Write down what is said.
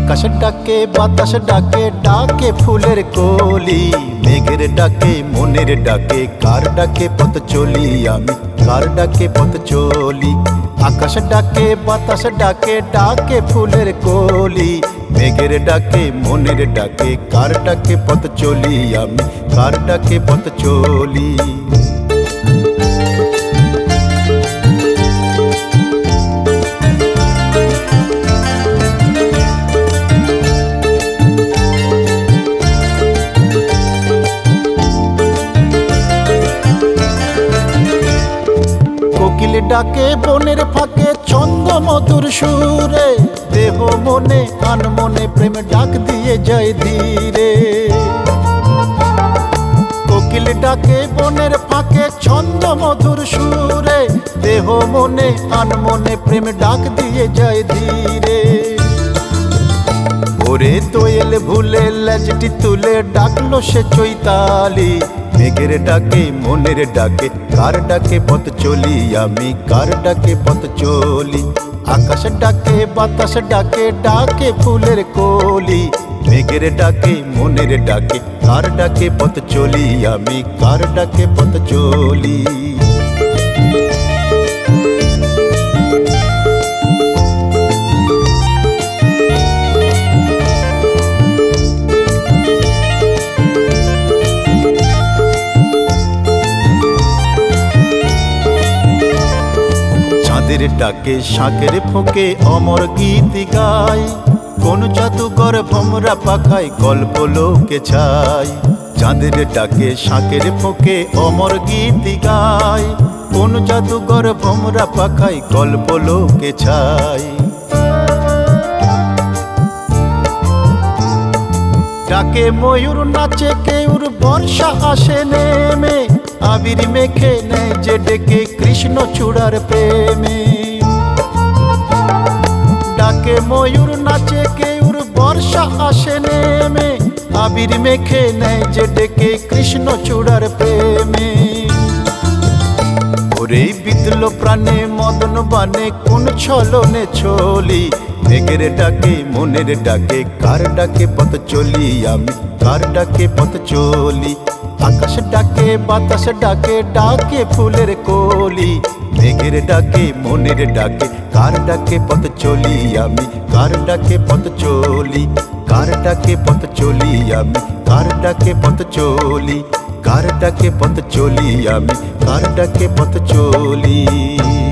আকাশ ডাকে বাতাস ডাকে ডাকে ফুলের কলি, মেঘের ডাকে মনের ডাকে কার ডাকে পথ চলি আমি, কার ডাকে পথ চলি। আকাশ ডাকে বাতাস ডাকে ডাকে ফুলের কলি, মেঘের ডাকে মনের ডাকে কার ডাকে পথ চলি আমি, কার ডাকে পথ চলি। কোকিল ডাকে বনের ফাঁকে ছন্দ মধুর সুরে, দেহ মনে কান মনে প্রেম ডাক দিয়ে যায় ধীরে। কোকিল ডাকে বনের ফাঁকে ছন্দ মধুর সুরে, দেহ মনে কান মনে প্রেম ডাক দিয়ে যায় ধীরে। ওরে দোয়েল ভুলে লেজটি তুলে ডাকলো সে চৈতালি, মেঘের ডাকে মনের ডাকে কার ডাকে পথ চলি আমি, কার ডাকে পথ চলি। আকাশ ডাকে বাতাস ডাকে ডাকে ফুলের কলি, মেঘের ডাকে মনের ডাকে কার ডাকে পথ চলি আমি, কার ডাকে পথ চলি। চাঁদের ডাকে শাঁখের ফোঁকে অমর গীত গাই, কোন জাদুঘর ভোমরা পাখায় গল্প লোকে ছাই। চাঁদের ডাকে শাঁখের ফোঁকে অমর গীত গাই, কোন জাদুঘর ভোমরা পাখায় গল্প লোকে ছাই। ডাকে ময়ূর নাচে কেউর বর্ষা আসে নেমে, আবির মেখে নেয় যে ডেকে কৃষ্ণ চূড়ার প্রেমে। ডাকে ময়ূর নাচে কেউর বর্ষা আসে নেমে, আবির মেখে নেয় যে ডেকে কৃষ্ণ চূড়ার প্রেমে। ওরে বিদল প্রাণে মদন বানে কোন ছলনে চলি, মেঘের ডাকে মনের ডাকে কার ডাকে পথ চলি আমি, কার ডাকে পথ চলি। আকাশ ডাকে বাতাস ডাকে ডাকে ফুলের কলি, মেঘের ডাকে মনের ডাকে কার ডাকে পথ চলি আমি, কার ডাকে পথ চলি। কার ডাকে পথ চলি আমি, কার ডাকে পথ চলি, কার ডাকে পথ চলি আমি, কার ডাকে পথ চলি।